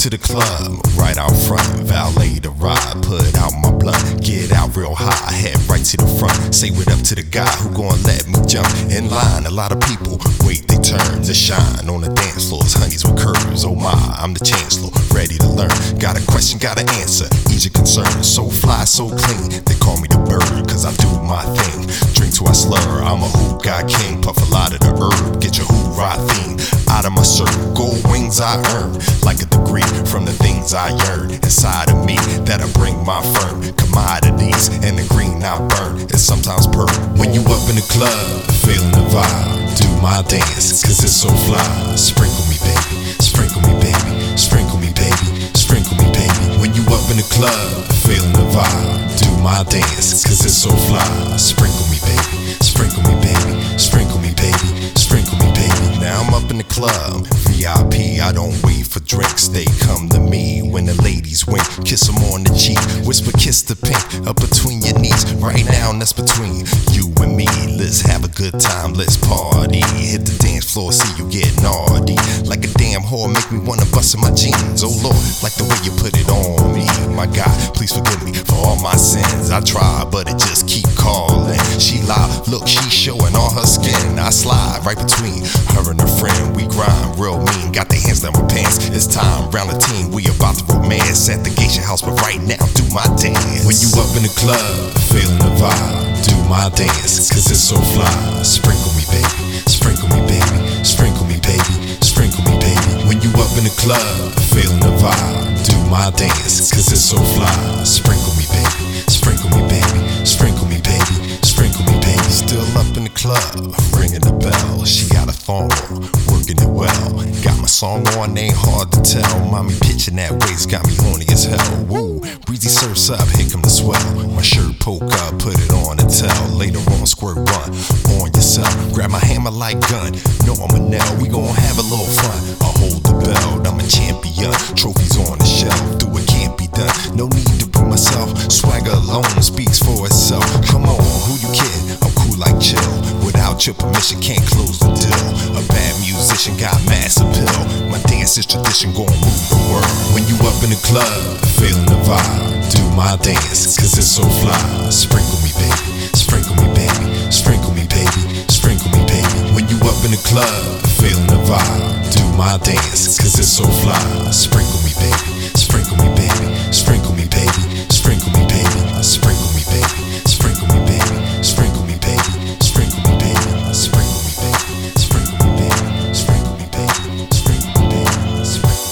to the club, right out front, valet the ride, put out my blunt, get out real high, head right to the front, say what up to the guy who gon' let me jump in line. A lot of people wait their turn to shine on the dance floors, honeys with curves. Oh my, I'm the chancellor, ready to learn. Got a question, got an answer, ease your concern. So fly, so clean, they call me the bird, cause I do my thing. Drink till I slur, I'm a hoop guy king, puff a lot of the herb, get your hoorah theme out of my circle. Gold wings I earn, like a degree from the things I yearn inside of me that'll bring my firm commodities, and the green I burn is sometimes purple. When you up in the club, feeling the vibe, do my dance, cause it's so fly. Sprinkle me baby, sprinkle me baby, sprinkle me baby, sprinkle me baby. When you up in the club, feeling the vibe, do my dance, cause it's so fly. Sprinkle me baby, sprinkle me baby, sprinkle me baby, sprinkle me baby. Now I'm up in the club, VIP, I don't wait for drinks, they come to me when the ladies wink, kiss them on the cheek, whisper kiss the pink, up between your knees, right now that's between you and me. Let's have a good time, let's party, hit the dance floor, see you get naughty, like a damn whore, make me wanna bust in my jeans. Oh Lord, like the way you put it on me, my God, please forgive me for all my sins. I try, but it just keep calling. She loud, look, she showing all her skin. I slide right between her and her friend, we grind real mean, got their hands down my pants. It's time, round the team, we about to romance at the geisha house, but right now do my dance. When you up in the club, feeling the vibe, do my dance, cause it's so fly. Sprinkle me baby, sprinkle me baby, sprinkle me baby, sprinkle me baby. When you up in the club, feeling the vibe, do my dance, cause it's so fly. Sprinkle me baby, sprinkle me baby, sprinkle me baby, sprinkle me baby. Still up in the club, ringing the bell, she got a thong on, working it well. Got my song on, ain't hard to tell. Mommy pitching that waist got me horny as hell. Woo, breezy surfs up, here come the swell. My shirt poke up, put it on and tell. Later on, squirt one on yourself. Grab my hammer like gun, no I'm a nail. We gon' have a little fun. I hold the belt, I'm a champion. Trophies on the shelf, do it can't be done. No need to prove myself, swagger alone speaks for itself. Come on, who you kidding? I'm cool like chill. Without your permission, can't close the deal. A bad musician got mass appeal. My dance is tradition, gon' move the world. When you up in the club, feeling the vibe, do my dance, cause it's so fly. Sprinkle me baby, sprinkle me baby, sprinkle me baby, sprinkle me baby. When you up in the club, feeling the vibe, do my dance, cause it's so fly. Sprinkle me baby, sprinkle me baby, sprinkle me baby, sprinkle me baby, sprinkle me baby, sprinkle me baby, sprinkle me baby, sprinkle me baby, sprinkle me baby, sprinkle me baby, sprinkle me baby, sprinkle me baby, sprinkle me baby.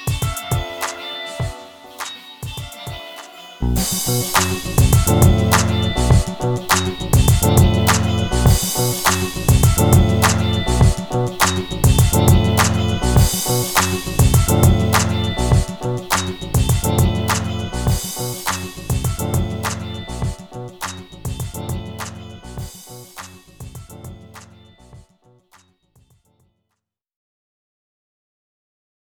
Sprinkle me baby.